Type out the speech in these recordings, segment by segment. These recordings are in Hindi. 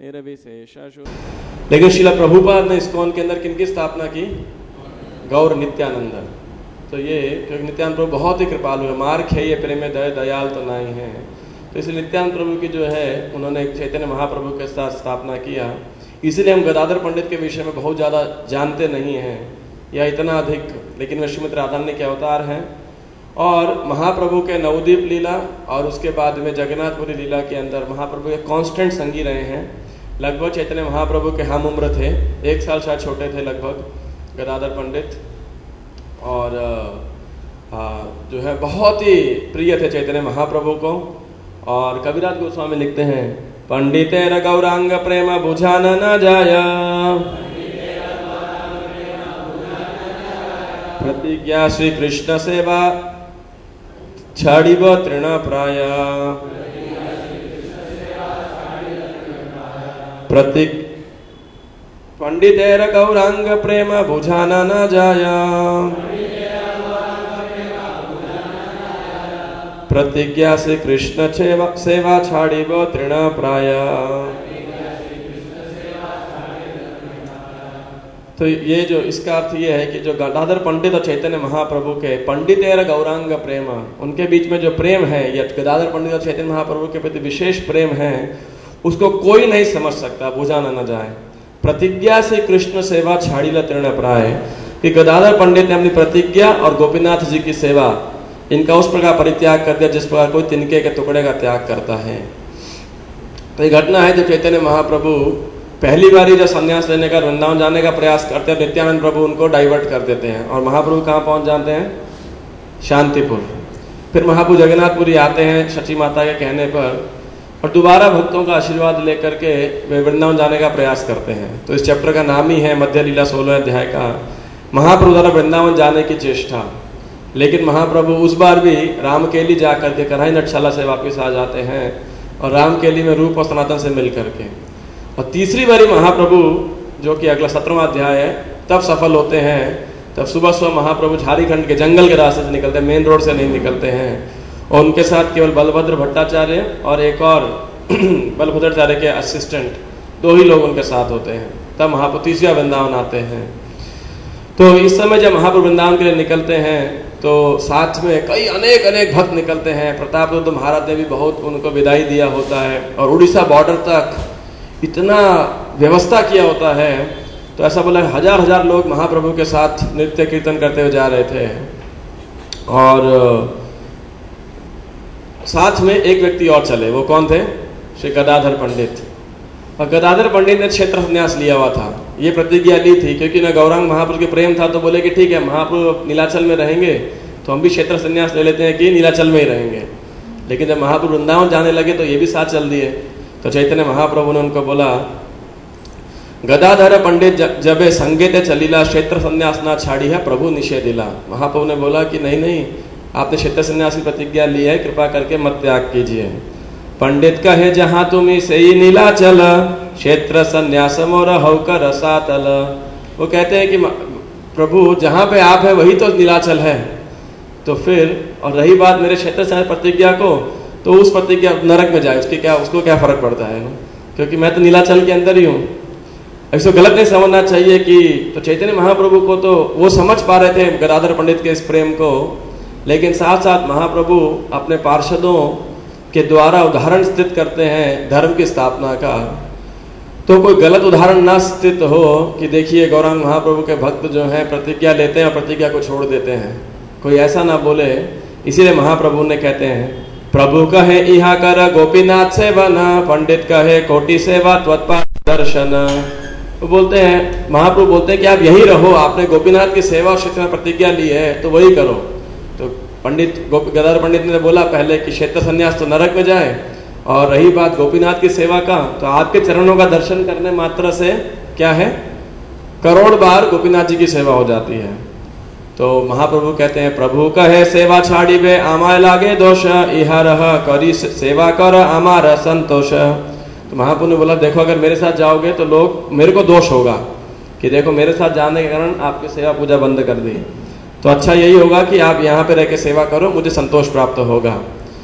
निर्विशेषशु। लेकिन श्रील प्रभुपाद ने इस्कॉन के अंदर किनकी स्थापना की? गौर नित्यानंद। तो ये क्योंकि नित्यानंद प्रभु बहुत ही कृपालु है, मार खेये प्रेम दय दयाल तो नाई है, तो इसलिए नित्यानंद प्रभु की जो है उन्होंने चैतन्य महाप्रभु के साथ स्थापना किया। इसीलिए हम गदाधर पंडित के विषय में बहुत ज़्यादा जानते नहीं हैं या इतना अधिक, लेकिन वे श्रीमती राधारानी के अवतार हैं और महाप्रभु के नवद्वीप लीला और उसके बाद में जगन्नाथपुरी लीला के अंदर महाप्रभु के कांस्टेंट संगी रहे हैं। लगभग चैतन्य महाप्रभु के हम उम्र थे, 1 साल शायद छोटे थे लगभग गदाधर पंडित, और जो है बहुत ही प्रिय थे चैतन्य महाप्रभु को। और कविराज गोस्वामी लिखते हैं, पंडितेर गौरांग प्रेम बुझान न जाय, प्रतिज्ञा श्री कृष्ण सेवा छाड़िब तृण प्राय, पंडितेर गौरांग प्रेम बुझान न जाय, प्रतिज्ञा से कृष्ण सेवा छाड़िब तृण प्राय। तो ये जो इसका अर्थ ये है कि जो गदाधर पंडित और चैतन्य महाप्रभु के पंडितेर गौरांग प्रेम, उनके बीच में जो प्रेम है, या गदाधर पंडित और चैतन्य महाप्रभु के प्रति विशेष प्रेम है, उसको कोई नहीं समझ सकता, बुझाना न जाए। प्रतिज्ञा से कृष्ण सेवा छाड़िल तृण प्राय, कि गदाधर पंडित ने अपनी प्रतिज्ञा और गोपीनाथ जी की सेवा, इनका उस प्रकार परित्याग कर दिया जिस प्रकार कोई तिनके के टुकड़े का त्याग करता है। तो ये घटना है जब चैतन्य महाप्रभु पहली बार जब संन्यास लेने का, वृंदावन जाने का प्रयास करते हैं, नित्यानंद प्रभु उनको डाइवर्ट कर देते हैं और महाप्रभु कहाँ पहुंच जाते हैं? शांतिपुर। फिर महाप्रभु जगन्नाथपुरी आते हैं शची माता के कहने पर, और दोबारा भक्तों का आशीर्वाद लेकर के वे वृंदावन जाने का प्रयास करते हैं। तो इस चैप्टर का नाम ही है मध्य लीला 16 अध्याय का, महाप्रभु द्वारा वृंदावन जाने की चेष्टा। लेकिन महाप्रभु उस बार भी रामकेली जाकर के कन्हई नटशाला से वापस आ जाते हैं और रामकेली में रूप और सनातन से मिल करके, और तीसरी बारी महाप्रभु, जो कि अगला 17वां अध्याय है, तब सफल होते हैं। तब सुबह सुबह महाप्रभु झारीखंड के जंगल के रास्ते से निकलते हैं, मेन रोड से नहीं निकलते हैं, और उनके साथ केवल बलभद्र भट्टाचार्य और एक और बलभद्राचार्य के असिस्टेंट, 2 ही लोग उनके साथ होते हैं। तब महाप्रभु तीसरा वृंदावन आते हैं। तो इस समय जब महाप्रभु वृंदावन के लिए निकलते हैं तो साथ में कई अनेक भक्त निकलते हैं। प्रतापरुद्र महाराज ने भी बहुत उनको विदाई दिया होता है, और उड़ीसा बॉर्डर तक इतना व्यवस्था किया होता है, तो ऐसा बोला 1000 लोग महाप्रभु के साथ नृत्य कीर्तन करते हुए जा रहे थे। और साथ में एक व्यक्ति और चले, वो कौन थे? श्री गदाधर पंडित। और गदाधर पंडित ने क्षेत्र संन्यास लिया हुआ था, ये प्रतिज्ञा ली थी, क्योंकि न गौरांग महापुरुष के प्रेम था, तो बोले कि ठीक है महाप्रभु नीलाचल में रहेंगे तो हम भी क्षेत्र संन्यास ले लेते हैं कि नीलाचल में ही रहेंगे। लेकिन जब महाप्रभु वृंदावन जाने लगे तो ये भी साथ चल दिए। तो चैतन्य महाप्रभु ने उनको बोला, गदाधर पंडित जबे संगेते चलीला क्षेत्र संन्यास ना छाड़ी है प्रभु निषेधिला। महाप्रभु ने बोला कि नहीं, आपने क्षेत्र संन्यास की प्रतिज्ञा ली है, कृपा करके मत त्याग कीजिए। पंडित कहे जहां तुम्हें से ही नीलाचल, क्षेत्र संन्यास मोर होकर रसातल। वो कहते हैं कि प्रभु जहां पे आप है वही तो नीलाचल है, तो फिर और रही बात मेरे क्षेत्र संन्यास प्रतिज्ञा को, तो उस प्रतिज्ञा नरक में जाए, उसको क्या फर्क पड़ता है ना, क्योंकि मैं तो नीलाचल के अंदर ही हूँ। इसको गलत नहीं समझना चाहिए कि, तो चैतन्य महाप्रभु को तो वो समझ पा रहे थे गदाधर पंडित के इस प्रेम को, लेकिन साथ साथ महाप्रभु अपने पार्षदों के द्वारा उदाहरण स्थित करते हैं धर्म की स्थापना का। तो कोई गलत उदाहरण ना स्थित हो कि देखिए गौरांग महाप्रभु के भक्त जो हैं प्रतिज्ञा लेते हैं और प्रतिज्ञा को छोड़ देते हैं, कोई ऐसा ना बोले। इसीलिए महाप्रभु ने कहते हैं, प्रभु कहे इहा कर गोपीनाथ सेवन, पंडित कहे कोटि सेवा त्वत्पाद दर्शन। वो बोलते हैं, महाप्रभु बोलते हैं कि आप यही रहो, आपने गोपीनाथ की सेवा और शिक्षा में प्रतिज्ञा ली है तो वही करो। तो पंडित गदाधर पंडित ने बोला पहले कि क्षेत्र संन्यास तो नरक में जाए, और रही बात गोपीनाथ की सेवा का, तो आपके चरणों का दर्शन करने मात्र से क्या है, करोड़ बार गोपीनाथ जी की सेवा हो जाती है। तो महाप्रभु कहते हैं, प्रभु कहे सेवा छाड़ी बे आमाय लागे दोष, इहा रह करी सेवा कर आमार संतोष। तो महाप्रभु ने बोला, देखो अगर मेरे साथ जाओगे तो लोग मेरे को दोष होगा कि देखो मेरे साथ जाने के कारण आपकी सेवा पूजा बंद कर दी, तो अच्छा यही होगा कि आप यहाँ पे रह के सेवा करो, मुझे संतोष प्राप्त होगा।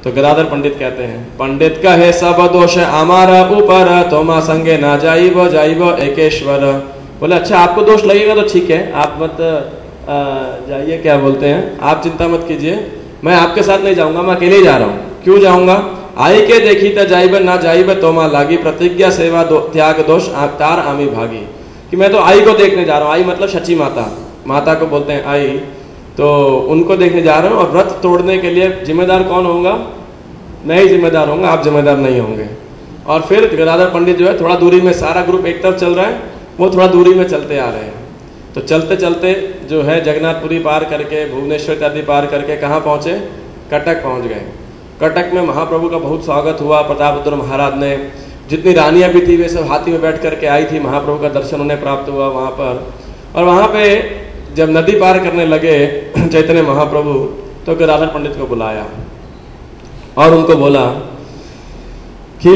तो गदाधर पंडित कहते हैं, पंडित का है सब दोष हमारा ऊपर, तोमा संगे ना जाइब एकेश्वर। बोले अच्छा आपको दोष लगेगा तो ठीक है, आप मत जाइए, क्या बोलते हैं, आप चिंता मत कीजिए, मैं आपके साथ नहीं जाऊंगा, मैं अकेले ही जा रहा हूँ। क्यों जाऊंगा? आई के देखी त जाइब ना जाइब तोमा लागी, प्रतिज्ञा सेवा त्याग दोष तार आमी भागी। कि मैं तो आई को देखने जा रहा हूँ, आई मतलब शची माता, माता को बोलते हैं आई, तो उनको देखने जा रहा हूँ, और व्रत तोड़ने के लिए जिम्मेदार कौन होगा? मैं ही जिम्मेदार होऊंगा, आप जिम्मेदार नहीं होंगे। और फिर गदाधर पंडित जो है थोड़ा दूरी में, सारा ग्रुप एक तरफ चल रहा है, वो थोड़ा दूरी में चलते आ रहे हैं। तो चलते चलते जो है जगन्नाथपुरी पार करके, भुवनेश्वर इत्यादि पार करके कहाँ पहुंचे? कटक पहुंच गए। कटक में महाप्रभु का बहुत स्वागत हुआ। प्रतापरुद्र महाराज ने, जितनी रानियां भी थी वे सब हाथी में बैठ करके आई थी, महाप्रभु का दर्शन उन्हें प्राप्त हुआ वहां पर। और वहां पे जब नदी पार करने लगे चैतन्य महाप्रभु, तो गदाधर पंडित को बुलाया और उनको बोला कि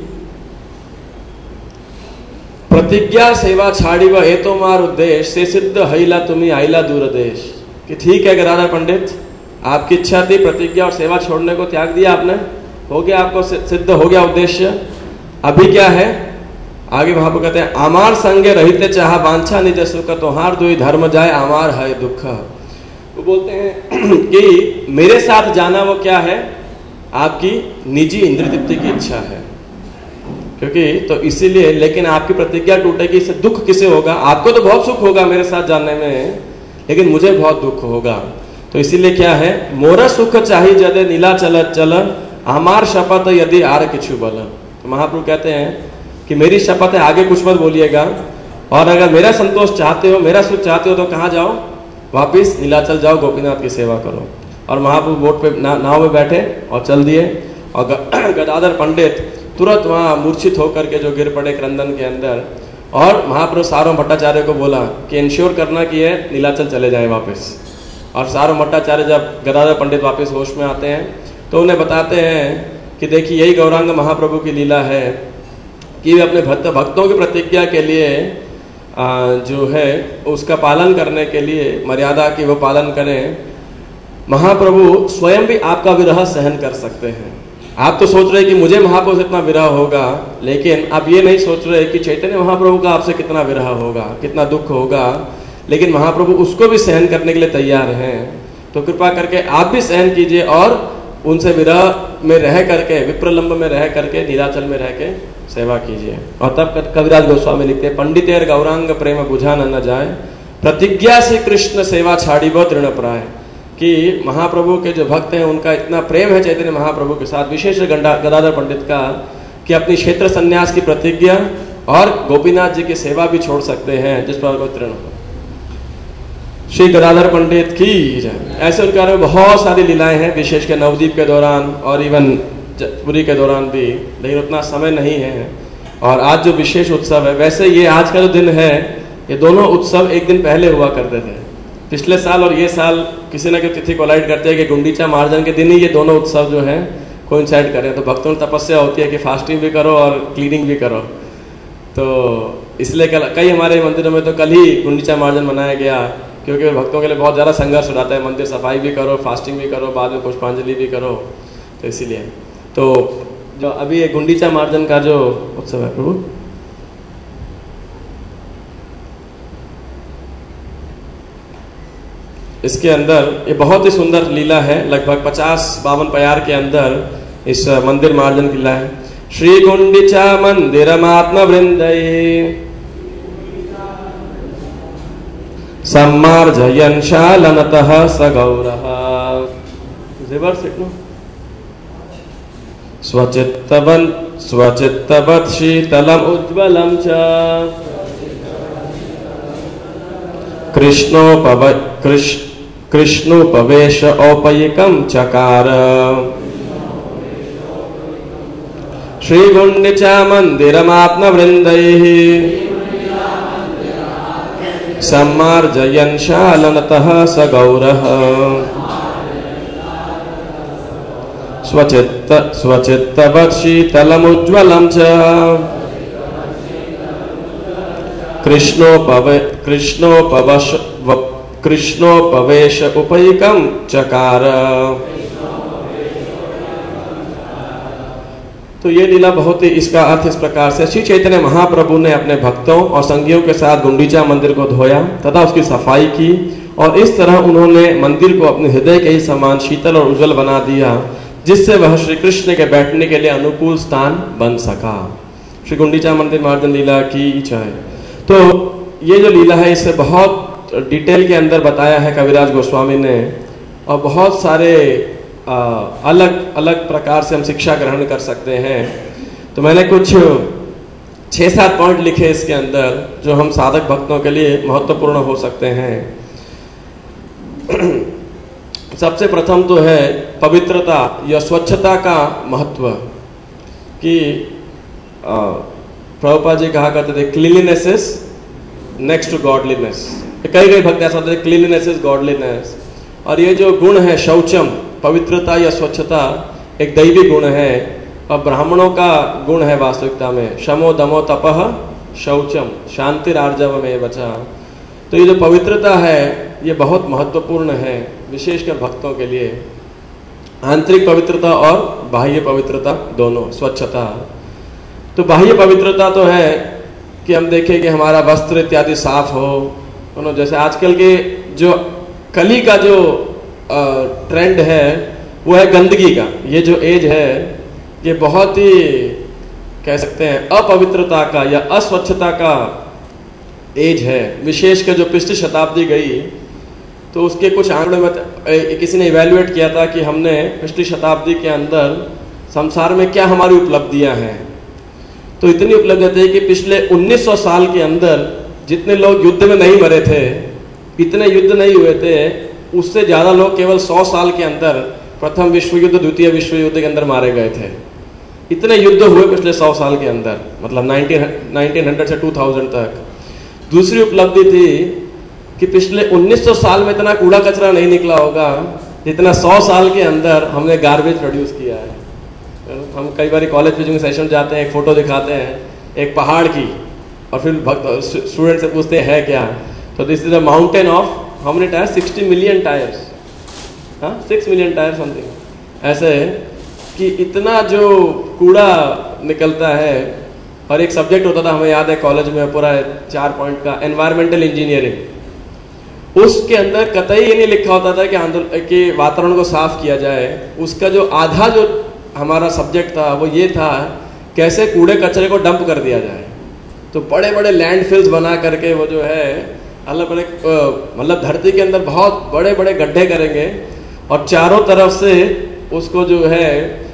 प्रतिज्ञा सेवा छाड़ी व ए तो मार उद्देश्य से सिद्ध हईला तुम्हें आईला दूर देश। कि ठीक है गदाधर पंडित, आपकी इच्छा थी, प्रतिज्ञा और सेवा छोड़ने को त्याग दिया आपने, हो गया, आपको सिद्ध हो गया उद्देश्य। अभी क्या है? आगे वहां पर कहते हैं, आमार संगे रहते चाह वांछा निज सुख, तोहार दुई धर्म जाए आमार है दुख। वो बोलते हैं कि मेरे साथ जाना वो क्या है? आपकी निजी इंद्रिय तृप्ति की इच्छा है, क्योंकि तो इसीलिए, लेकिन आपकी प्रतिज्ञा टूटेगी, इससे दुख किसे होगा? आपको तो बहुत सुख होगा मेरे साथ जानने में, लेकिन मुझे बहुत दुख होगा। तो इसीलिए क्या है? मोरा सुख चाहिए जदे नीला चल चल, हमार शपथ यदि आर किछु बल। तो महाप्रभु कहते हैं कि मेरी शपथ है, आगे कुछ मत बोलिएगा, और अगर मेरा संतोष चाहते हो, मेरा सुख चाहते हो, तो कहाँ जाओ? वापिस नीलाचल जाओ, गोपीनाथ की सेवा करो। और महाप्रभु बोट पे नाव में बैठे और चल दिए। और गदाधर पंडित तुरंत वहां मूर्छित होकर के जो गिर पड़े क्रंदन के अंदर। और महाप्रभु सारो भट्टाचार्य को बोला कि इंश्योर करना कि है नीलाचल चले जाए वापस। और सारो भट्टाचार्य जब गदाधर पंडित वापस होश में आते हैं तो उन्हें बताते हैं कि देखिए यही गौरांग महाप्रभु की लीला है कि वे अपने भक्तों की प्रतिज्ञा के लिए जो है उसका पालन करने के लिए, मर्यादा की वो पालन करें। महाप्रभु स्वयं भी आपका विरह सहन कर सकते हैं। आप तो सोच रहे कि मुझे महाप्रभु से इतना विरह होगा, लेकिन आप ये नहीं सोच रहे कि चैतन्य महाप्रभु का आपसे कितना विरह होगा, कितना दुख होगा, लेकिन महाप्रभु उसको भी सहन करने के लिए तैयार हैं। तो कृपा करके आप भी सहन कीजिए और उनसे विरह में रह करके, विप्रलंब में रह करके, नीलाचल में रह के सेवा कीजिए। और तब कविराज गोस्वामी लिखते हैं, पंडितेर गौरांग प्रेम बुझा न जाए, प्रतिज्ञा से कृष्ण सेवा छाड़ी व तृण प्राय। कि महाप्रभु के जो भक्त हैं उनका इतना प्रेम है चैतन्य महाप्रभु के साथ, विशेष गदाधर पंडित का, कि अपनी क्षेत्र संन्यास की प्रतिज्ञा और गोपीनाथ जी की सेवा भी छोड़ सकते हैं जिस पर कोई तृण हो। श्री गदाधर पंडित की जय। ऐसे उनके बारे में बहुत सारी लीलाएं हैं, विशेष के नवदीप के दौरान और इवन पुरी के दौरान भी, लेकिन उतना समय नहीं है। और आज जो विशेष उत्सव है, वैसे ये आज का जो दिन है, ये दोनों उत्सव एक दिन पहले हुआ करते थे। पिछले साल और ये साल किसी न किसी तिथि कोलाइड करते हैं कि गुंडीचा मार्जन के दिन ही ये दोनों उत्सव जो है कोइंसाइड करें। तो भक्तों की तपस्या होती है कि फास्टिंग भी करो और क्लीनिंग भी करो। तो इसलिए कई हमारे मंदिरों में तो कल ही गुंडीचा मार्जन मनाया गया, क्योंकि भक्तों के लिए बहुत ज़्यादा संघर्ष हो जाता है, मंदिर सफाई भी करो, फास्टिंग भी करो, बाद में पुष्पांजलि भी करो। तो इसीलिए तो जो अभी ये गुंडीचा मार्जन का जो उत्सव है प्रभु, इसके अंदर ये बहुत ही सुंदर लीला है। लगभग 50-52 प्यार के अंदर इस मंदिर मार्जन की लीला है। श्री गुंडीचा मंदिरमात्म वृंदये सम्मार्जयन् शालनतः सगौरः स्वचित्तवत् शीतलम् उज्ज्वलं च कृष्णोपवेश औपयिकं चकार। श्रीगुंडीचा मंदिरमात्म वृंदैः सम्मार्जयन् शालनतः सगौरः स्वचित्तवत् शीतलमुज्ज्वलं च कृष्णोपवेश उपयिकं चकार। तो ये लीला बहुत ही, इसका अर्थ इस प्रकार से, श्री चैतन्य महाप्रभु ने अपने भक्तों और संगियों के साथ गुंडीचा मंदिर को धोया तथा उसकी सफाई की, और इस तरह उन्होंने मंदिर को अपने हृदय के ही समान शीतल और उज्जवल बना दिया, जिससे वह श्री कृष्ण के बैठने के लिए अनुकूल स्थान बन सका। श्री गुंडीचा मंदिर मार्जन लीला की जय। तो ये जो लीला है इसे बहुत डिटेल के अंदर बताया है कविराज गोस्वामी ने, और बहुत सारे अलग अलग प्रकार से हम शिक्षा ग्रहण कर सकते हैं। तो मैंने कुछ 6-7 पॉइंट लिखे इसके अंदर जो हम साधक भक्तों के लिए महत्वपूर्ण हो सकते हैं। सबसे प्रथम तो है पवित्रता या स्वच्छता का महत्व, कि प्रभुपाद जी कहा करते थे cleanliness is next to godliness. कई भक्त ऐसा होते हैं क्लीनलीनेस इज गॉडलीनेस। और ये जो गुण है शौचम, पवित्रता या स्वच्छता, एक दैवी गुण है और ब्राह्मणों का गुण है वास्तविकता में। शमो दमो तपः शौचम शांति आर्जव में बचा। तो ये जो पवित्रता है ये बहुत महत्वपूर्ण है, विशेषकर भक्तों के लिए। आंतरिक पवित्रता और बाह्य पवित्रता दोनों, स्वच्छता। तो बाह्य पवित्रता तो है कि हम देखें कि हमारा वस्त्र इत्यादि साफ हो। जैसे आजकल के जो कली का जो ट्रेंड है वो है गंदगी का। ये जो एज है ये बहुत ही कह सकते हैं अपवित्रता का या अस्वच्छता का एज है। विशेषकर जो पिछली शताब्दी गई तो उसके कुछ आंकड़ों में किसी ने इवैल्यूएट किया था कि हमने पिछली शताब्दी के अंदर संसार में क्या हमारी उपलब्धियां हैं। तो इतनी उपलब्धियां थी कि पिछले 1900 साल के अंदर जितने लोग युद्ध में नहीं मरे थे, इतने युद्ध नहीं हुए थे, उससे ज्यादा लोग केवल 100 साल के अंदर प्रथम विश्व युद्ध, द्वितीय विश्व युद्ध के अंदर मारे गए थे। इतने युद्ध हुए पिछले 100 साल के अंदर, मतलब 1900 से 2000 तक। दूसरी उपलब्धि थी कि पिछले 1900 साल में इतना कूड़ा कचरा नहीं निकला होगा जितना 100 साल के अंदर हमने गार्बेज प्रोड्यूस किया है। हम कई बार कॉलेज में सेशन जाते हैं, एक फोटो दिखाते हैं एक पहाड़ की, और फिर स्टूडेंट से पूछते हैं है क्या, तो this is a mountain of how many tyres, 60 million tyres, 6 million tyre something, ऐसे कि इतना जो कूड़ा निकलता है। और एक सब्जेक्ट होता था, हमें याद है कॉलेज में, पूरा 4 पॉइंट का, एनवायरमेंटल इंजीनियरिंग। उसके अंदर कतई ये नहीं लिखा होता था कि वातावरण को साफ किया जाए। उसका जो आधा जो हमारा सब्जेक्ट था वो ये था कैसे कूड़े कचरे को डंप कर दिया जाए। तो बड़े बड़े लैंडफिल्स बना करके वो जो है अलग अलग मतलब धरती के अंदर बहुत बड़े बड़े गड्ढे करेंगे और चारों तरफ से उसको जो है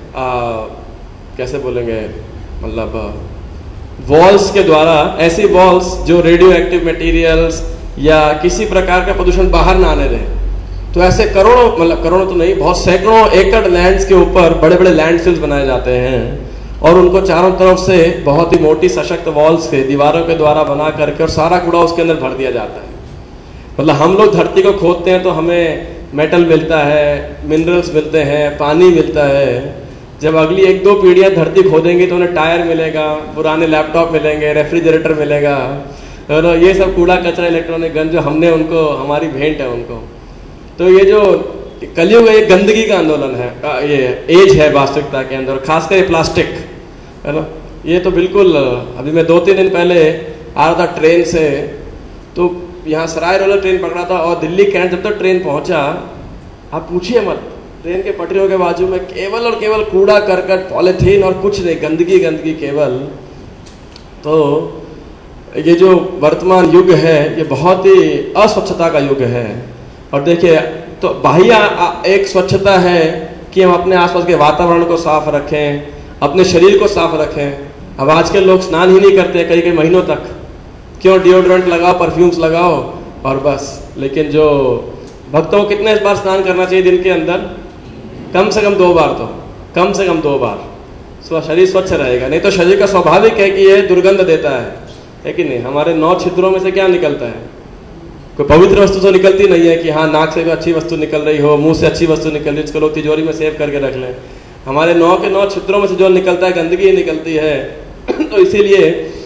कैसे बोलेंगे, मतलब वॉल्स के द्वारा, ऐसी वॉल्स जो रेडियो एक्टिव मटेरियल्स या किसी प्रकार का प्रदूषण बाहर ना आने दें। तो ऐसे करोड़ों, मतलब करोड़ों तो नहीं, बहुत सैकड़ों एकड़ लैंड्स के ऊपर बड़े बड़े लैंडफिल्स बनाए जाते हैं और उनको चारों तरफ से बहुत ही मोटी सशक्त वॉल्स के, दीवारों के द्वारा बना करके और सारा कूड़ा उसके अंदर भर दिया जाता है। मतलब हम लोग धरती को खोदते हैं तो हमें मेटल मिलता है, मिनरल्स मिलते हैं, पानी मिलता है। जब अगली 1-2 पीढ़ियां धरती खोदेंगी तो उन्हें टायर मिलेगा, पुराने लैपटॉप मिलेंगे, रेफ्रिजरेटर मिलेगा, और ये सब कूड़ा कचरा इलेक्ट्रॉनिक गन जो हमने उनको, हमारी भेंट है उनको। तो ये जो कलयुग है ये गंदगी का आंदोलन है, ये एज है वास्तविकता के अंदर, खासकर ये प्लास्टिक है ना। ये तो बिल्कुल, अभी मैं 2-3 दिन पहले आ रहा था ट्रेन से, तो यहाँ सराय रोलर ट्रेन पकड़ा था और दिल्ली कैंट जब तक ट्रेन पहुंचा, आप पूछिए मत, ट्रेन के पटरियों के बाजू में केवल और केवल कूड़ा करकट, पॉलिथीन और कुछ नहीं, गंदगी गंदगी केवल। तो ये जो वर्तमान युग है ये बहुत ही अस्वच्छता का युग है। और देखिए, तो बाह्य एक स्वच्छता है कि हम अपने आसपास के वातावरण को साफ रखें, अपने शरीर को साफ रखें। अब आजकल लोग स्नान ही नहीं करते कई कई महीनों तक, क्यों? डिओड्रेंट लगाओ, परफ्यूम्स लगाओ और बस। लेकिन जो भक्तों को कितने बार स्नान करना चाहिए दिन के अंदर? कम से कम 2 बार, तो कम से कम 2 बार शरीर स्वच्छ रहेगा। नहीं तो शरीर का स्वाभाविक है कि यह दुर्गंध देता है कि नहीं? हमारे 9 छिद्रों में से क्या निकलता है? कोई पवित्र वस्तु तो निकलती नहीं है कि हाँ नाक से अच्छी वस्तु निकल रही हो, मुंह से अच्छी वस्तु निकल रही है, इसको लोग तिजोरी में सेव करके रख लें। हमारे 9 के 9 छिद्रों में से जो निकलता है गंदगी निकलती है। तो इसीलिए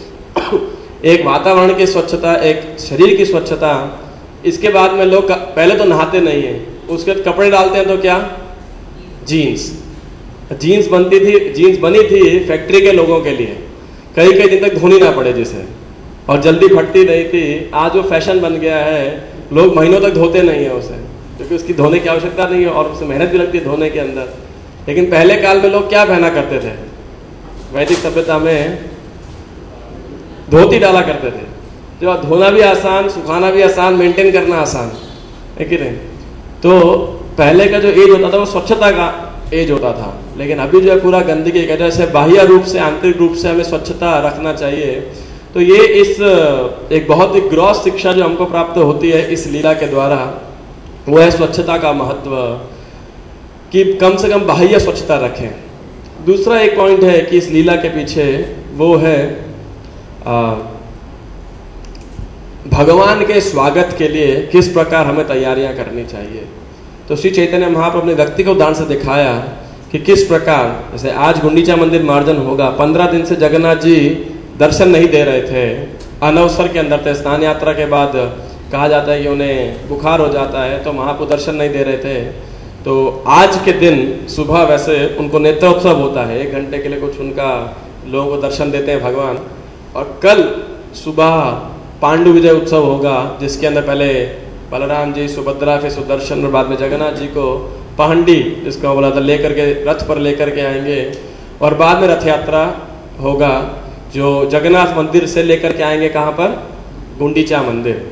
एक वातावरण की स्वच्छता, एक शरीर की स्वच्छता। इसके बाद में लोग पहले तो नहाते नहीं है, उसके बाद कपड़े डालते हैं तो क्या? जीन्स, जीन्स बनी थी फैक्ट्री के लोगों के लिए, कई कई दिन तक धोनी ना पड़े जिसे, और जल्दी फटती नहीं थी। आज वो फैशन बन गया है, लोग महीनों तक धोते नहीं है उसे, क्योंकि उसकी धोने की आवश्यकता नहीं है और उसमें मेहनत भी लगती है धोने के अंदर। लेकिन पहले काल में लोग क्या पहना करते थे? वैदिक सभ्यता में धोती डाला करते थे, जो धोना भी आसान, सुखाना भी आसान, मेंटेन करना आसान है कि नहीं। तो पहले का जो एज होता था वो स्वच्छता का एज होता था, लेकिन अभी जो है पूरा गंदगी का, जैसे बाह्य रूप से आंतरिक रूप से हमें स्वच्छता रखना चाहिए। तो ये इस एक बहुत ही ग्रॉस शिक्षा जो हमको प्राप्त होती है इस लीला के द्वारा, वो है स्वच्छता का महत्व, कि कम से कम बाह्य स्वच्छता रखें। दूसरा एक पॉइंट है कि इस लीला के पीछे वो है भगवान के स्वागत के लिए किस प्रकार हमें तैयारियां करनी चाहिए। तो श्री चैतन्य महाप्रभु ने व्यक्ति को उदाहरण से दिखाया कि किस प्रकार, जैसे आज गुंडीचा मंदिर मार्जन होगा, 15 दिन से जगन्नाथ जी दर्शन नहीं दे रहे थे, अनवसर के अंदर थे। स्नान यात्रा के बाद कहा जाता है कि उन्हें बुखार हो जाता है, तो महाप्रभु दर्शन नहीं दे रहे थे। तो आज के दिन सुबह वैसे उनको नेत्रोत्सव होता है, 1 घंटे के लिए कुछ उनका लोगों को दर्शन देते हैं भगवान। और कल सुबह पांडु विजय उत्सव होगा, जिसके अंदर पहले बलराम जी, सुभद्रा, फिर सुदर्शन और बाद में जगन्नाथ जी को पहंडी, जिसको बोला था, लेकर के रथ पर लेकर के आएंगे। और बाद में रथ यात्रा होगा, जो जगन्नाथ मंदिर से लेकर के आएंगे कहाँ पर? गुंडीचा मंदिर।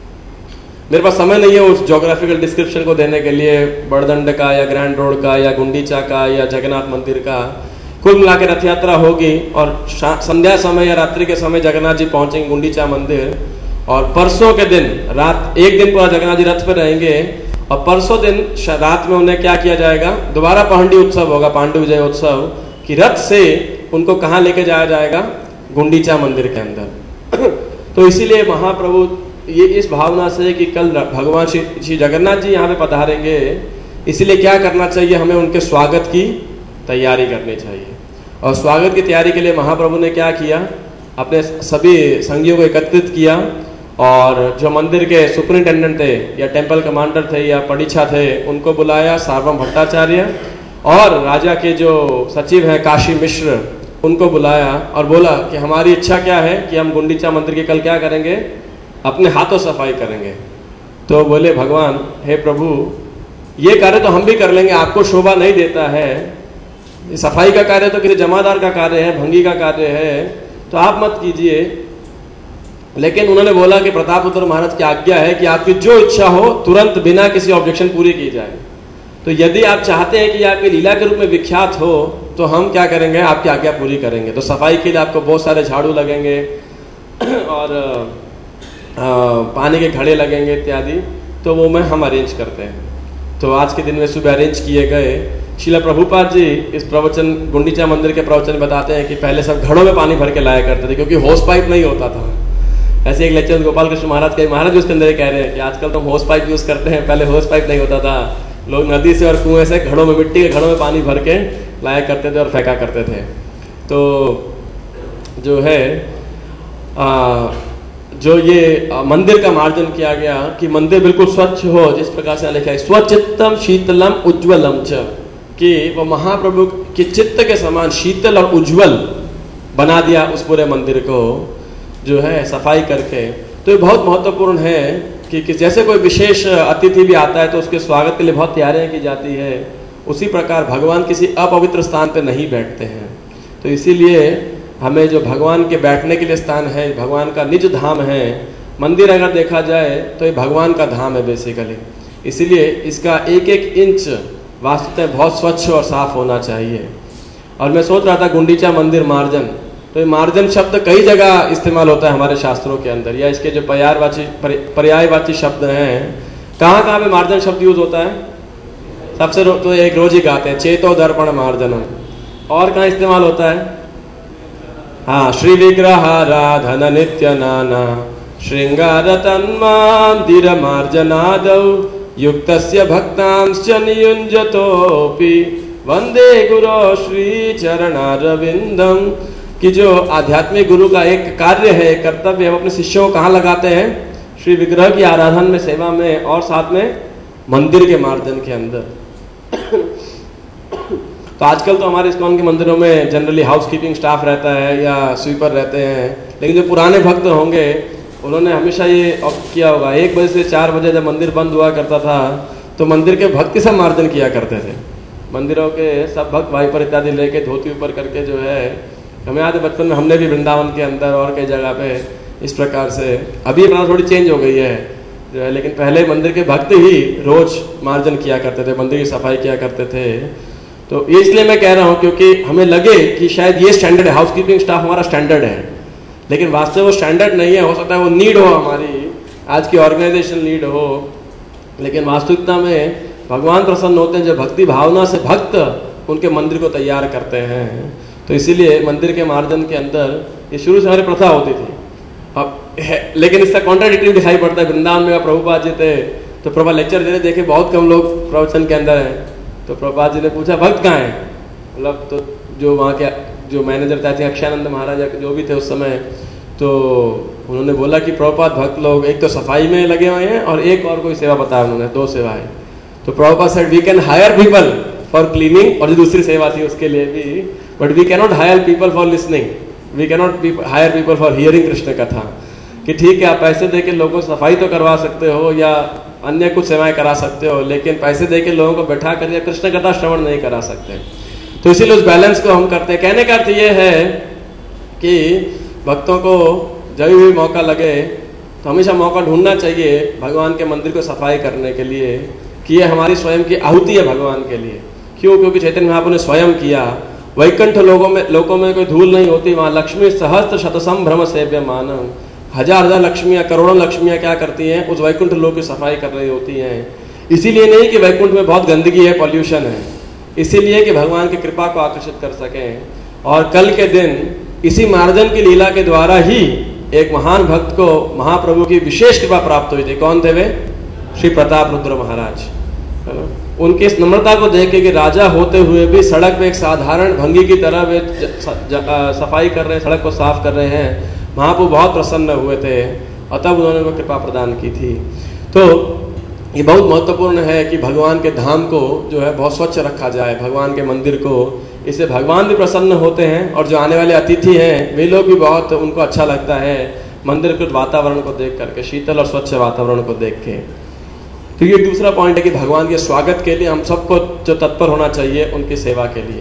मेरे पास समय नहीं है उस ज्योग्राफिकल डिस्क्रिप्शन को देने के लिए, बड़दंड का या ग्रैंड रोड का या गुंडीचा का या जगन्नाथ मंदिर का। कुल मिला के रथ यात्रा होगी और संध्या समय या रात्रि के समय जगन्नाथ जी पहुंचेंगे गुंडीचा मंदिर। और परसों के दिन रात, एक दिन पूरा जगन्नाथ जी रथ पर रहेंगे, और परसों दिन रात में उन्हें क्या किया जाएगा? दोबारा पहंडी उत्सव होगा, पांडु विजय उत्सव, कि रथ से उनको कहाँ लेके जाया जाएगा? गुंडीचा मंदिर के अंदर। तो इसीलिए महाप्रभु ये इस भावना से कि कल भगवान श्री जगन्नाथ जी यहाँ पे पधारेंगे, इसीलिए क्या करना चाहिए? हमें उनके स्वागत की तैयारी करनी चाहिए। और स्वागत की तैयारी के लिए महाप्रभु ने क्या किया? अपने सभी संगियों को एकत्रित किया, और जो मंदिर के सुपरिंटेंडेंट थे या टेम्पल कमांडर थे या पड़ीछा थे, उनको बुलाया, सार्वभौम भट्टाचार्य, और राजा के जो सचिव हैं काशी मिश्र, उनको बुलाया और बोला कि हमारी इच्छा क्या है कि हम गुंडीचा मंदिर की कल क्या करेंगे? अपने हाथों सफाई करेंगे। तो बोले भगवान, हे प्रभु, ये कार्य तो हम भी कर लेंगे, आपको शोभा नहीं देता है, सफाई का कार्य तो किसी जमादार का कार्य है, भंगी का कार्य है, तो आप मत कीजिए। लेकिन उन्होंने बोला कि प्रतापरुद्र महाराज की आज्ञा है कि आपकी जो इच्छा हो तुरंत बिना किसी ऑब्जेक्शन पूरी की जाए। तो यदि आप चाहते हैं कि आपकी लीला के रूप में विख्यात हो, तो हम क्या करेंगे? आपकी आज्ञा पूरी करेंगे। तो सफाई के लिए आपको बहुत सारे झाड़ू लगेंगे और पानी के घड़े लगेंगे इत्यादि, तो वो में हम अरेंज करते हैं। तो आज के दिन में सुबह अरेंज किए गए। श्रील प्रभुपाद जी इस प्रवचन, गुंडीचा मंदिर के प्रवचन बताते हैं कि पहले सब घड़ों में पानी भर के लाया करते थे, क्योंकि होस पाइप नहीं होता था। ऐसे एक लेक्चर गोपाल कृष्ण महाराज के महाराज उसके अंदर कह रहे हैं कि आजकल तो होस पाइप यूज करते हैं, पहले होस पाइप नहीं होता था। लोग नदी से और कुएं से घड़ों में, मिट्टी के घड़ों में पानी भर के लाया करते थे और फेंका करते थे। तो जो है जो ये मंदिर का मार्जन किया गया कि मंदिर बिल्कुल स्वच्छ हो, जिस प्रकार से लिखा है स्वचित्तम शीतलम उज्ज्वलम च, कि वो महाप्रभु के चित्त के समान शीतल और उज्ज्वल बना दिया उस पूरे मंदिर को, जो है सफाई करके। तो ये बहुत महत्वपूर्ण है कि जैसे कोई विशेष अतिथि भी आता है तो उसके स्वागत के लिए बहुत तैयारियां की जाती है, उसी प्रकार भगवान किसी अपवित्र स्थान पर नहीं बैठते हैं। तो इसीलिए हमें जो भगवान के बैठने के लिए स्थान है, भगवान का निज धाम है, मंदिर अगर देखा जाए तो ये भगवान का धाम है बेसिकली। इसीलिए इसका एक एक इंच वास्तव में बहुत स्वच्छ और साफ होना चाहिए। और मैं सोच रहा था गुंडीचा मंदिर मार्जन, तो ये मार्जन शब्द कई जगह इस्तेमाल होता है हमारे शास्त्रों के अंदर, या इसके जो पर्यायवाची शब्द हैं, कहाँ कहाँ पे मार्जन शब्द यूज होता है? सबसे तो एक रोज ही गाते हैं, चेतो दर्पण मार्जनम। और कहाँ इस्तेमाल होता है? हाँ, श्री विग्रहाराधन नित्य नाना श्रृंगार तन्मांदिर मार्जनादौ युक्तस्य भक्तांश्च नियुंजतोपि वंदे गुरो श्री चरणारविंदम। कि जो आध्यात्मिक गुरु का एक कार्य है, कर्तव्य है, वो अपने शिष्यों को कहाँ लगाते हैं? श्री विग्रह की आराधन में, सेवा में, और साथ में मंदिर के मार्जन के अंदर। तो आजकल तो हमारे इस्कॉन के मंदिरों में जनरली हाउस कीपिंग स्टाफ रहता है या स्वीपर रहते हैं, लेकिन जो पुराने भक्त होंगे उन्होंने हमेशा ये किया होगा, 1 बजे से 4 बजे जब मंदिर बंद हुआ करता था तो मंदिर के भक्त सब मार्जन किया करते थे। मंदिरों के सब भक्त वाइपर इत्यादि लेके धोती ऊपर करके जो है, हमें याद है बचपन में हमने भी वृंदावन के अंदर और कई जगह पे इस प्रकार से, अभी प्रथा थोड़ी चेंज हो गई है जो है, लेकिन पहले मंदिर के भक्त ही रोज मार्जन किया करते थे, मंदिर की सफाई किया करते थे। तो ये इसलिए मैं कह रहा हूँ क्योंकि हमें लगे कि शायद ये स्टैंडर्ड है, हाउस कीपिंग स्टाफ हमारा स्टैंडर्ड है, लेकिन वास्तव वो स्टैंडर्ड नहीं है। हो सकता है वो नीड हो, हमारी आज की ऑर्गेनाइजेशन नीड हो, लेकिन वास्तविकता में भगवान प्रसन्न होते हैं जब भक्ति भावना से भक्त उनके मंदिर को तैयार करते हैं। तो इसीलिए मंदिर के मार्जन के अंदर ये शुरू से हमारी प्रथा होती थी। अब लेकिन इसका कॉन्ट्राडिक्टरी दिखाई पड़ता है। वृंदावन में प्रभुपाद जी थे तो प्रभा लेक्चर दे रहे, देखे बहुत कम लोग प्रवचन के अंदर हैं, तो प्रभुपाद जी ने पूछा भक्त कहाँ हैं, मतलब तो जो वहाँ के जो मैनेजर थे अक्षयानंद महाराज जो भी थे उस समय, तो उन्होंने बोला कि प्रभुपाद भक्त लोग एक तो सफाई में लगे हुए हैं और एक और कोई सेवा बताया उन्होंने, 2 सेवाएं। तो Prabhupada said we can hire people for cleaning, और जो दूसरी सेवा थी उसके लिए भी, but we can not hire people for listening, we can not hire people for hearing Krishna katha. कि ठीक है आप पैसे दे के लोगों को सफाई तो करवा सकते हो या अन्य कुछ सेवाएं करा सकते हो, लेकिन पैसे दे के लोगों को बैठा कर या कृष्ण कथा श्रवण नहीं करा सकते। तो इसीलिए उस बैलेंस को हम करते हैं। कहने का अर्थ ये है कि भक्तों को जब भी मौका लगे तो हमेशा मौका ढूंढना चाहिए भगवान के मंदिर को सफाई करने के लिए, कि ये हमारी स्वयं की आहुति है भगवान के लिए। क्यों? क्योंकि चैतन्य महाप्रभु ने स्वयं किया। वैकुंठ लोकों में कोई धूल नहीं होती, वहां लक्ष्मी सहस्त्र शतसंभ्रम सेव्य मानव, हजार लक्ष्मियां करोड़ों लक्ष्मियां क्या करती हैं, उस वैकुंठ लोक की सफाई कर रही होती हैं। इसीलिए नहीं कि वैकुंठ में बहुत गंदगी है, पॉल्यूशन है, इसीलिए कि भगवान की कृपा को आकर्षित कर सकें। और कल के दिन इसी मार्जन की लीला के द्वारा ही एक महान भक्त को महाप्रभु की विशेष कृपा प्राप्त हुई थी। कौन थे वे? श्री प्रताप रुद्र महाराज। उनकी इस नम्रता को देख के कि राजा होते हुए भी सड़क पे एक साधारण भंगी की तरह वे सफाई कर रहे हैं, सड़क को साफ कर रहे हैं, महाप्रभु बहुत प्रसन्न हुए थे और तब उन्होंने वो कृपा प्रदान की थी। तो ये बहुत महत्वपूर्ण है कि भगवान के धाम को जो है बहुत स्वच्छ रखा जाए, भगवान के मंदिर को। इससे भगवान भी प्रसन्न होते हैं और जो आने वाले अतिथि हैं वे लोग भी बहुत उनको अच्छा लगता है मंदिर के वातावरण को देख करके, शीतल और स्वच्छ वातावरण को देख के। तो ये दूसरा पॉइंट है कि भगवान के स्वागत के लिए हम सबको जो तत्पर होना चाहिए उनकी सेवा के लिए।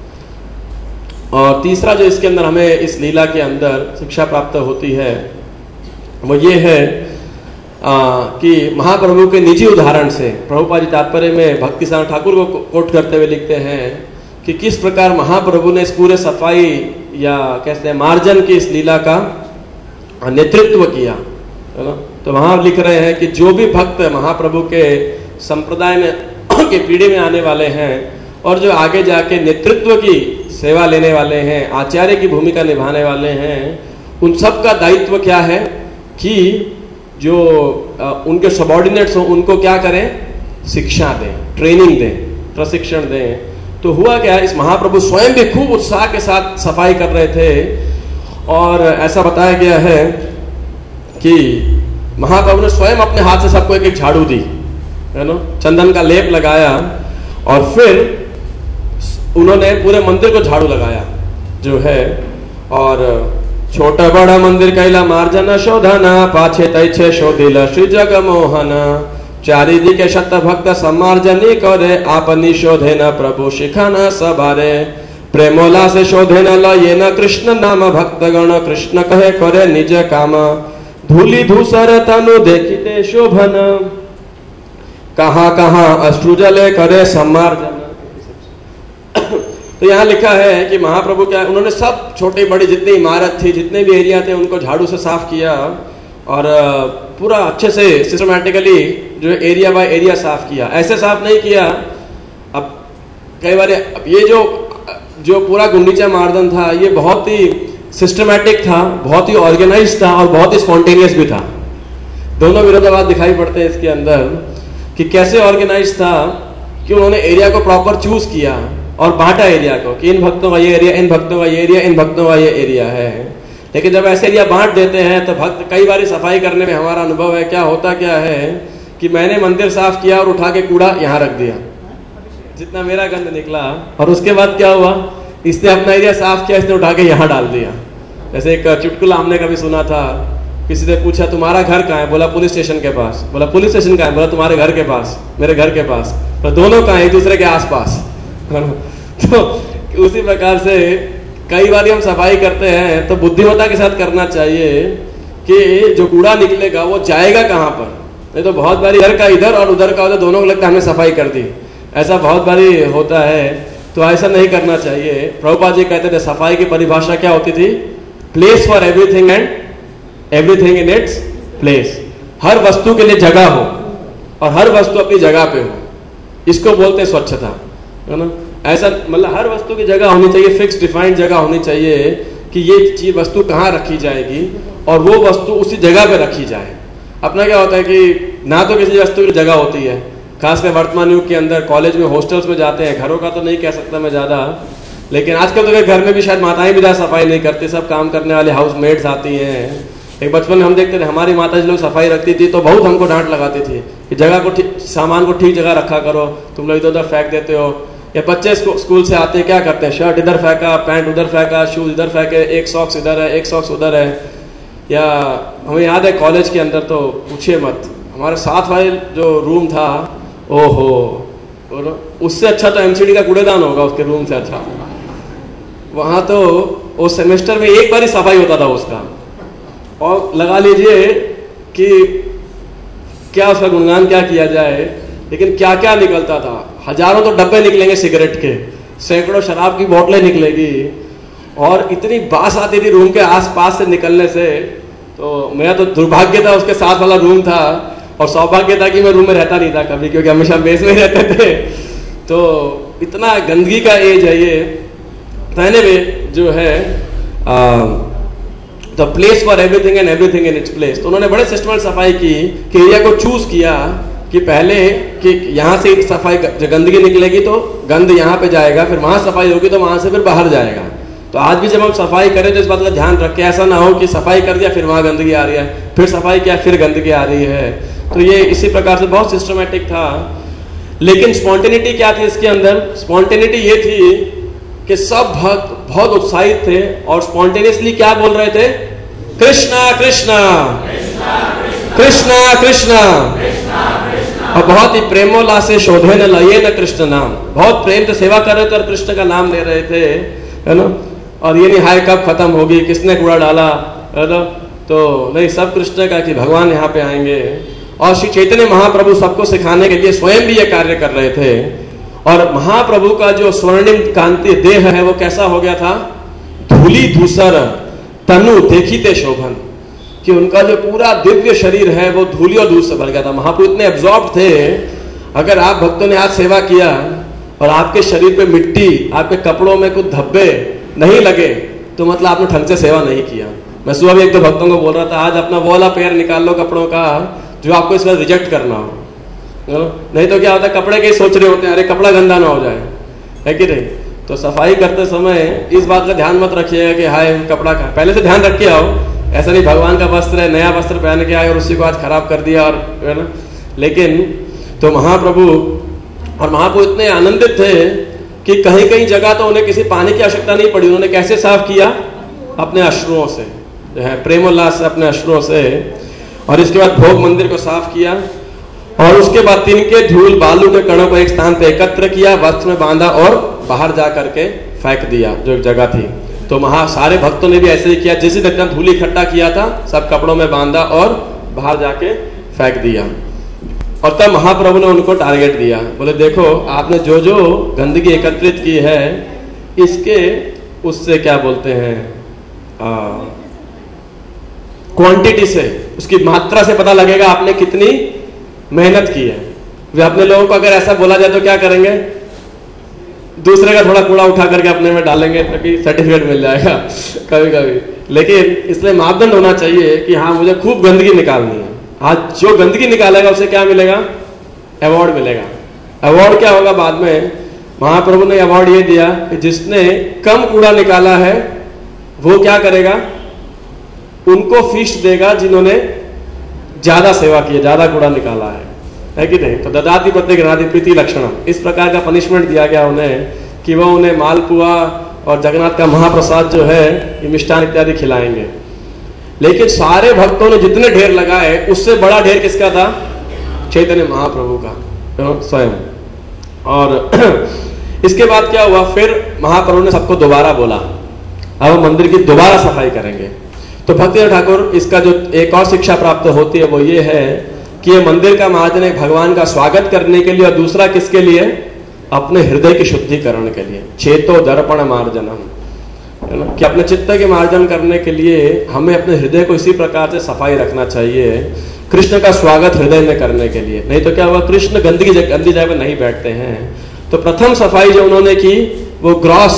और तीसरा जो इसके अंदर हमें इस लीला के अंदर शिक्षा प्राप्त होती है वो ये है कि महाप्रभु के निजी उदाहरण से प्रभुपाद जी तात्पर्य में भक्ति सागर ठाकुर को कोट करते हुए लिखते हैं कि किस प्रकार महाप्रभु ने इस पूरे सफाई या कैसे मार्जन की इस लीला का नेतृत्व किया, है ना। तो वहां लिख रहे हैं कि जो भी भक्त महाप्रभु के संप्रदाय में के पीढ़ी में आने वाले हैं और जो आगे जाके नेतृत्व की सेवा लेने वाले हैं, आचार्य की भूमिका निभाने वाले हैं, उन सब का दायित्व क्या है कि जो उनके सबॉर्डिनेट्स हो उनको क्या करें, शिक्षा दें, ट्रेनिंग दें, प्रशिक्षण दें। तो हुआ क्या, इस महाप्रभु स्वयं भी खूब उत्साह के साथ सफाई कर रहे थे और ऐसा बताया गया है कि महाप्रभु ने स्वयं अपने हाथ से सबको एक एक झाड़ू दी, है ना, चंदन का लेप लगाया और फिर उन्होंने पूरे मंदिर को झाड़ू लगाया जो है। और छोटा बड़ा मंदिर कैला मार्जन शोधना, पाछे तैछे शोधिल श्री जगमोहन, चारिदी के शत भक्त सम्मार्जनी करे, आपनी शोधे न प्रभु शिखन सबारे, प्रेमोला से शोधे न लये न कृष्ण नाम, भक्त गण कृष्ण कहे करे निज काम, धूलि धूसर तनु देखिते शोभन, कहाँ कहाँ अश्रु जले करे सम्मार्जन। तो यहाँ लिखा है कि महाप्रभु क्या, उन्होंने सब छोटी बड़ी जितनी इमारत थी, जितने भी एरिया थे, उनको झाड़ू से साफ किया और पूरा अच्छे से सिस्टमैटिकली जो एरिया बाय एरिया साफ किया। ऐसे साफ नहीं किया, अब कई बार अब ये जो पूरा गुंडीचा मार्जन था ये बहुत ही सिस्टमैटिक था, बहुत ही ऑर्गेनाइज था और बहुत ही स्पॉन्टेनियस भी था। दोनों विरोधाभास दिखाई पड़ते हैं इसके अंदर कि कैसे ऑर्गेनाइज था कि उन्होंने एरिया को प्रॉपर चूज किया और बांटा एरिया को कि इन भक्तों का ये एरिया, इन भक्तों का ये एरिया, इन भक्तों का ये एरिया है। लेकिन जब ऐसे एरिया बांट देते हैं तो भक्त, कई बार सफाई करने में हमारा अनुभव है क्या होता क्या है कि मैंने मंदिर साफ किया और उठा के कूड़ा यहाँ रख दिया, जितना मेरा गंद निकला। और उसके बाद क्या हुआ, इसने अपना एरिया साफ किया, इसने उठा के यहाँ डाल दिया। जैसे एक चुटकुला हमने कभी सुना था, किसी ने पूछा तुम्हारा घर कहाँ है, बोला पुलिस स्टेशन के पास। बोला पुलिस स्टेशन कहाँ है, बोला तुम्हारे घर के पास, मेरे घर के पास। तो दोनों कहाँ है, एक दूसरे के आसपास। तो उसी प्रकार से कई बार हम सफाई करते हैं तो बुद्धिमत्ता के साथ करना चाहिए कि जो कूड़ा निकलेगा वो जाएगा कहाँ पर। नहीं तो बहुत बारी इधर का इधर और उधर का उधर, दोनों को लगता है हमने सफाई कर दी, ऐसा बहुत बारी होता है। तो ऐसा नहीं करना चाहिए। प्रभुपाद जी कहते थे सफाई की परिभाषा क्या होती थी, place for everything and everything in its place. हर वस्तु के लिए जगह हो और हर वस्तु अपनी जगह पे हो, इसको बोलते हैं स्वच्छता, है ना। ऐसा मतलब हर वस्तु की जगह होनी चाहिए, फिक्स डिफाइंड जगह होनी चाहिए कि ये चीज वस्तु कहाँ रखी जाएगी और वो वस्तु उसी जगह पे रखी जाए। अपना क्या होता है कि ना तो किसी वस्तु की जगह होती है, खासकर वर्तमान युग के अंदर कॉलेज में हॉस्टल्स में जाते हैं, घरों का तो नहीं कह सकता मैं ज्यादा, लेकिन आजकल तो घर में भी शायद माताएं भी ज्यादा सफाई नहीं करती, सब काम करने वाले हाउस मेड्स आती हैं। एक बचपन में हम देखते थे हमारी माता जी लोग सफाई रखती थी तो बहुत हमको डांट लगाती थी कि जगह को ठीक, सामान को ठीक जगह रखा करो, तुम लोग इधर उधर फेंक देते हो। या बच्चे स्कूल से आते हैं क्या करते हैं, शर्ट इधर फेंका, पैंट उधर फेंका, शूज इधर फेंके, एक सॉक्स इधर है, एक सॉक्स उधर है। या हमें याद है कॉलेज के अंदर तो पूछिए मत, हमारे साथ वाले जो रूम था, ओहो, उससे अच्छा तो एमसीडी का कूड़ेदान होगा, उसके रूम से अच्छा। वहां तो उस सेमेस्टर में एक बार ही सफाई होता था उसका, और लगा लीजिए कि क्या उसका गुणगान क्या किया जाए, लेकिन क्या क्या निकलता था। हजारों तो डब्बे निकलेंगे सिगरेट के, सैकड़ों शराब की बोतलें निकलेगी, और इतनी बास आती थी रूम के आसपास से निकलने से। तो मेरा तो दुर्भाग्य था उसके साथ वाला रूम था, और सौभाग्य था कि मैं रूम में रहता नहीं था कभी, क्योंकि हमेशा मेस में रहते थे। तो इतना गंदगी का एज है ये। पहले में जो है the place for everything and everything in its place. तो उन्होंने बड़े सिस्टमेटिक सफाई की कि एरिया को चूज किया कि पहले कि यहाँ से सफाई, गंदगी निकलेगी तो गंद यहाँ पे जाएगा, फिर वहां सफाई होगी तो वहां से फिर बाहर जाएगा। तो आज भी जब हम सफाई करें तो इस बात का ध्यान रखें, ऐसा ना हो कि सफाई कर दिया फिर वहां गंदगी आ रही है, फिर सफाई किया फिर गंदगी आ रही है। तो ये इसी प्रकार से बहुत सिस्टमेटिक था। लेकिन स्पॉन्टेनिटी क्या थी इसके अंदर, स्पॉन्टेनिटी ये थी कि सब भक्त बहुत उत्साहित थे और स्पॉन्टेनियसली क्या बोल रहे थे, कृष्णा कृष्णा कृष्णा कृष्णा, और बहुत ही प्रेमोल्लास से शोधे न लये न कृष्ण नाम, बहुत प्रेम से सेवा कर रहे थे और कृष्ण का नाम ले रहे थे, है ना। और ये नहीं हाय कब खत्म होगी, किसने कूड़ा डाला, है ना। तो नहीं, सब कृष्ण का कि भगवान यहाँ पे आएंगे। और श्री चैतन्य महाप्रभु सबको सिखाने के लिए स्वयं भी ये कार्य कर रहे थे। और महाप्रभु का जो स्वर्णिम कांति देह है वो कैसा हो गया था, धूली धूसर तनु देखीते शोभन, कि उनका जो पूरा दिव्य शरीर है वो धूली और धूल से भर गया था। महाप्रभु इतने एब्जॉर्ब थे, अगर आप भक्तों ने आज सेवा किया और आपके शरीर पे मिट्टी, आपके कपड़ों में कुछ धब्बे नहीं लगे तो मतलब आपने ढंग से सेवा नहीं किया। मैं सुबह भी एक दो भक्तों को बोल रहा था, आज अपना वो वाला पेयर निकाल लो कपड़ों का जो आपको इस बार रिजेक्ट करना हो, नहीं तो क्या होता है कपड़े के सोच रहे होते हैं, अरे कपड़ा गंदा ना हो जाए, है कि नहीं। तो सफाई करते समय इस बात का ध्यान मत रखिएगा कि हाय कपड़ा का, पहले से ध्यान रख के आओ। ऐसा नहीं भगवान का वस्त्र है, नया वस्त्र पहन के आए और उसी को आज खराब कर दिया, और है ना। लेकिन तो महाप्रभु इतने आनंदित थे कि कहीं कहीं जगह तो उन्हें किसी पानी की आवश्यकता नहीं पड़ी। उन्होंने कैसे साफ किया, अपने अश्रुओं से, जो है प्रेमोल्लास से, अपने अश्रुओं से। और इसके बाद भोग मंदिर को साफ किया, और उसके बाद तिनके धूल बालू के कणों को एक स्थान पे एकत्र किया, वस्त्र में बांधा और बाहर जा करके फेंक दिया जो जगह थी। तो सारे भक्तों ने भी ऐसे ही किया, जैसे जितना धूल इकट्ठा किया था सब कपड़ों में बांधा और बाहर जाके फेंक दिया। और तब महाप्रभु ने उनको टारगेट दिया, बोले देखो आपने जो जो गंदगी एकत्रित की है इसके उससे क्या बोलते हैं क्वांटिटी से, उसकी मात्रा से पता लगेगा आपने कितनी मेहनत की है। वे अपने लोगों को अगर ऐसा बोला जाए तो क्या करेंगे, दूसरे का थोड़ा कूड़ा उठा करके अपने में डालेंगे ताकि सर्टिफिकेट मिल जाएगा कभी कभी। लेकिन इसलिए मापदंड होना चाहिए कि हाँ मुझे खूब गंदगी निकालनी है। आज जो गंदगी निकालेगा उसे क्या मिलेगा, अवार्ड मिलेगा। अवार्ड क्या होगा बाद में, महाप्रभु ने अवार्ड ये दिया कि जिसने कम कूड़ा निकाला है वो क्या करेगा, उनको फीस्ट देगा जिन्होंने ज्यादा सेवा की है, ज्यादा कूड़ा निकाला है। है कि नहीं? तो ददाति पत्नी गृणाति प्रीति लक्षणम, इस प्रकार का पनिशमेंट दिया गया उन्हें कि वो उन्हें मालपुआ और जगन्नाथ का महाप्रसाद जो है ये मिष्ठान इत्यादि खिलाएंगे। लेकिन सारे भक्तों ने जितने ढेर लगाए उससे बड़ा ढेर किसका था? चैतन्य महाप्रभु का स्वयं। और इसके बाद क्या हुआ, फिर महाप्रभु ने सबको दोबारा बोला अब मंदिर की दोबारा सफाई करेंगे। तो भक्ति ठाकुर इसका जो एक और शिक्षा प्राप्त होती है वो ये है कि ये मंदिर का महाजन एक भगवान का स्वागत करने के लिए और दूसरा किसके लिए? अपने हृदय की शुद्धिकरण के लिए, चेतो दर्पण मार्जनम, है ना, कि अपने चित्त के मार्जन करने के लिए हमें अपने हृदय को इसी प्रकार से सफाई रखना चाहिए, कृष्ण का स्वागत हृदय में करने के लिए। नहीं तो क्या हुआ, कृष्ण गंदी जगह पर नहीं बैठते हैं। तो प्रथम सफाई जो उन्होंने की वो ग्रॉस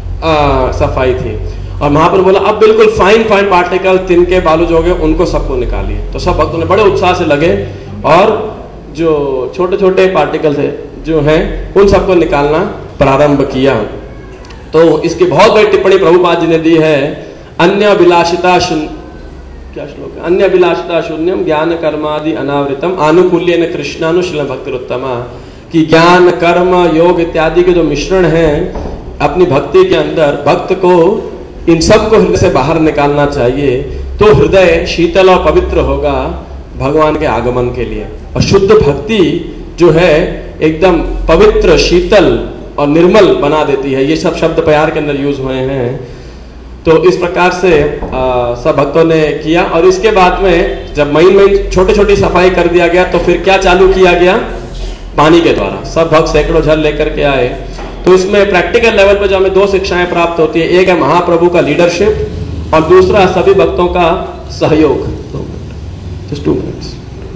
सफाई थी। और महाप्रभु बोला अब बिल्कुल फाइन पार्टिकल, तिनके बालू जो गए उनको सबको निकालिए। तो सब भक्तों ने बड़े उत्साह से लगे और जो छोटे छोटे पार्टिकल थे जो हैं उन सबको निकालना प्रारंभ किया। तो इसकी बहुत बड़ी टिप्पणी प्रभुपाद जी ने दी है, अन्य अभिलाषिता शून्य, क्या श्लोक है? अन्य अभिलाषिता शून्यम ज्ञान कर्मादि अनावृतम आनुकूल्येन कृष्णानुशीलन भक्तिरुत्तमा, कि ज्ञान कर्म योग इत्यादि के जो मिश्रण हैं अपनी भक्ति के अंदर भक्त को इन सब को हृदय से बाहर निकालना चाहिए। तो हृदय शीतल और पवित्र होगा भगवान के आगमन के लिए। और शुद्ध भक्ति जो है एकदम पवित्र, शीतल और निर्मल बना देती है। ये सब शब्द प्यार के अंदर यूज हुए हैं। तो इस प्रकार से सब भक्तों ने किया। और इसके बाद में जब महीन छोटी छोटी सफाई कर दिया गया तो फिर क्या चालू किया गया? पानी के द्वारा सब भक्त सैकड़ों जल लेकर के आए। तो इसमें प्रैक्टिकल लेवल पर जो हमें दो शिक्षाएं प्राप्त होती है, एक है महाप्रभु का लीडरशिप और दूसरा सभी भक्तों का सहयोग। Just 2 minutes.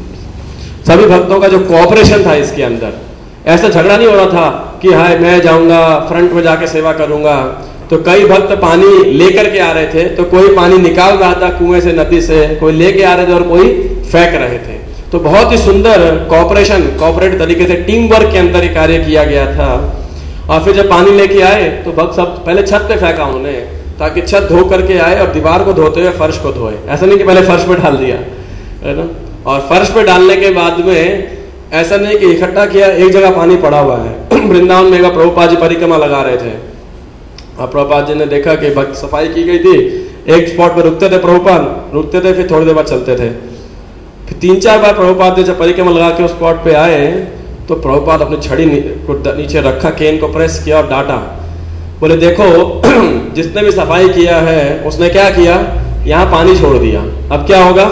सभी भक्तों का जो कोऑपरेशन था इसके अंदर, ऐसा झगड़ा नहीं हो रहा था कि हाय मैं जाऊंगा फ्रंट में जाके सेवा करूंगा। तो कई भक्त पानी लेकर के आ रहे थे, तो कोई पानी निकाल रहा था कुएं से, नदी से, कोई लेके आ रहे थे और कोई फेंक रहे थे। तो बहुत ही सुंदर कोऑपरेट तरीके से टीम वर्क के अंदर ये कार्य किया गया था। और फिर जब पानी लेके आए तो भक्त सब पहले छत पे फेंका उन्होंने, ताकि छत धो करके आए और दीवार को धोते हुए फर्श को धोए। ऐसा नहीं कि पहले फर्श पे डाल दिया, है ना। और फर्श पे डालने के बाद में ऐसा नहीं कि इकट्ठा किया, एक जगह पानी पड़ा हुआ है। वृंदावन में प्रभुपाद जी परिक्रमा लगा रहे थे और प्रभुपाद जी ने देखा कि भक्त सफाई की गई थी, एक स्पॉट पर रुकते थे, प्रभुपाद रुकते थे, फिर थोड़ी देर बाद चलते थे। फिर 3-4 बार प्रभुपाद जी जब परिक्रमा लगा के उस स्पॉट पे आए तो प्रभुपाद अपनी छड़ी को नीचे रखा, केन को प्रेस किया और डांटा। बोले देखो जिसने भी सफाई किया है उसने क्या किया, यहाँ पानी छोड़ दिया। अब क्या होगा,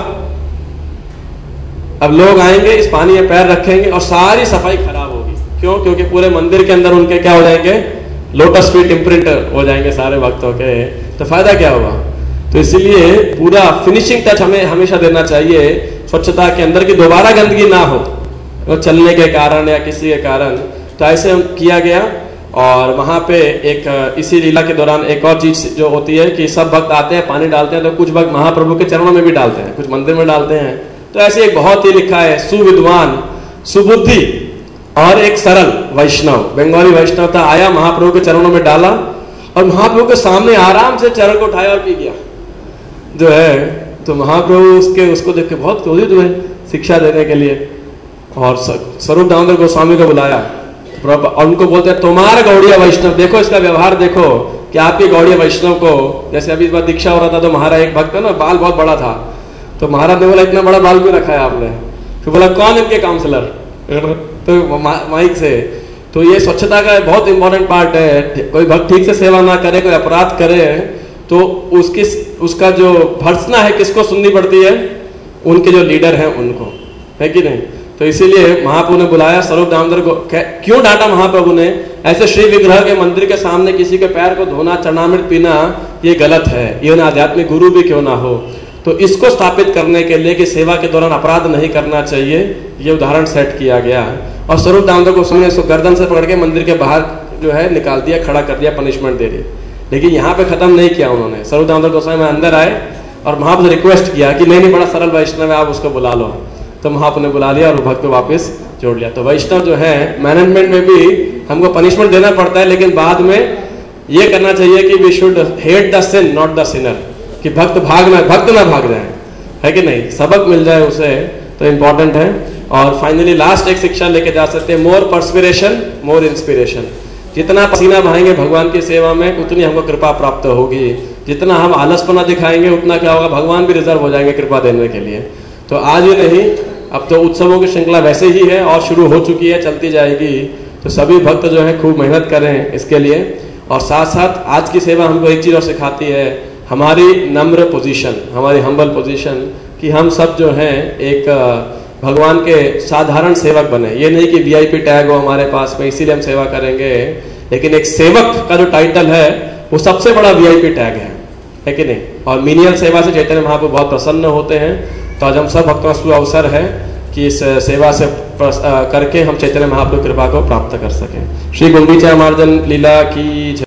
अब लोग आएंगे, इस पानी में पैर रखेंगे और सारी सफाई खराब होगी। क्यों? क्योंकि पूरे मंदिर के अंदर उनके क्या हो जाएंगे, लोटस फीट इम्प्रिंट हो जाएंगे सारे भक्तों के। तो फायदा क्या होगा? तो इसीलिए पूरा फिनिशिंग टच हमें हमेशा देना चाहिए स्वच्छता के अंदर, की दोबारा गंदगी ना हो चलने के कारण या किसी के कारण। तो ऐसे किया गया। और वहां पे एक इसी लीला के दौरान एक और चीज जो होती है कि सब भक्त आते हैं, पानी डालते हैं, तो कुछ भक्त महाप्रभु के चरणों में भी डालते हैं, कुछ मंदिर में डालते हैं। तो ऐसे एक बहुत ही लिखा है, सुविद्वान, सुबुद्धि और एक सरल वैष्णव, बंगाली वैष्णव था, आया महाप्रभु के चरणों में डाला और महाप्रभु के सामने आराम से चरण को उठाया और पी गया जो है। तो महाप्रभु उसको देख के बहुत क्रोधित हुए शिक्षा देने के लिए और स्वरूप दामोदर गोस्वामी को बुलाया और उनको बोलते हैं तुम्हारा गौड़िया वैष्णव, देखो इसका व्यवहार देखो कि आपके गौड़िया वैष्णव को, जैसे अभी इस बार दीक्षा हो रहा था तो महाराज एक भक्त है ना, बाल बहुत बड़ा था, तो महाराज ने बोला इतना बड़ा बाल क्यों रखा है आपने? फिर बोला कौन इनके काउंसलर, तो माइक से। तो ये स्वच्छता का बहुत इंपॉर्टेंट पार्ट है। कोई भक्त ठीक से सेवा ना करे, कोई अपराध करे तो उसका जो भर्त्सना है किसको सुननी पड़ती है? उनके जो लीडर हैं उनको, है कि नहीं। तो इसीलिए महाप्रभु ने बुलाया स्वरूप दामोदर को। क्यों डांटा महाप्रभु ने? ऐसे श्री विग्रह के मंदिर के सामने किसी के पैर को धोना, चरणामृत पीना ये गलत है, ये ना आध्यात्मिक गुरु भी क्यों ना हो। तो इसको स्थापित करने के लिए कि सेवा के दौरान अपराध नहीं करना चाहिए, ये उदाहरण सेट किया गया। और स्वरूप दामोदर गोस्वामी ने उसको गर्दन से पकड़ के मंदिर के बाहर जो है निकाल दिया, खड़ा कर दिया, पनिशमेंट दे दी। लेकिन यहाँ पे खत्म नहीं किया उन्होंने। स्वरूप दामोदर गोस्वामी अंदर आए और महाप्रभु से रिक्वेस्ट किया कि नहीं बड़ा सरल वैष्णव है, आप उसको बुला लो। तो महाप्रभु ने बुला लिया और भक्त को वापस जोड़ लिया। तो वैष्णव जो है मैनेजमेंट में भी हमको पनिशमेंट देना पड़ता है, लेकिन बाद में ये करना चाहिए कि we should hate the sin not the sinner, कि भक्त ना भाग जाए, है कि नहीं, सबक मिल जाए उसे, तो इम्पोर्टेंट है। और फाइनली लास्ट एक शिक्षा लेके जा सकते हैं, मोर पर्सपिरेशन मोर इंस्पिरेशन। जितना पसीना बहाएंगे भगवान की सेवा में उतनी हमको कृपा प्राप्त होगी, जितना हम आलसपना दिखाएंगे उतना क्या होगा, भगवान भी रिजर्व हो जाएंगे कृपा देने के लिए। तो आज ही नहीं, अब तो उत्सवों की श्रृंखला वैसे ही है और शुरू हो चुकी है, चलती जाएगी। तो सभी भक्त जो है खूब मेहनत करें इसके लिए। और साथ साथ आज की सेवा हमको एक चीज और सिखाती है, हमारी नम्र पोजीशन, हमारी हम्बल पोजीशन, कि हम सब जो हैं एक भगवान के साधारण सेवक बने। ये नहीं कि वीआईपी टैग हो हमारे पास में इसीलिए हम सेवा करेंगे, लेकिन एक सेवक का जो टाइटल है वो सबसे बड़ा वीआईपी टैग है कि नहीं। और मीनियल सेवा से चैतन्य महाप्रभु बहुत प्रसन्न होते हैं। तो आज हम सब भक्तों का अवसर है कि इस सेवा से करके हम चैतन्य महाप्रभु कृपा को प्राप्त कर सकें। श्री गुंडीचा मार्जन लीला की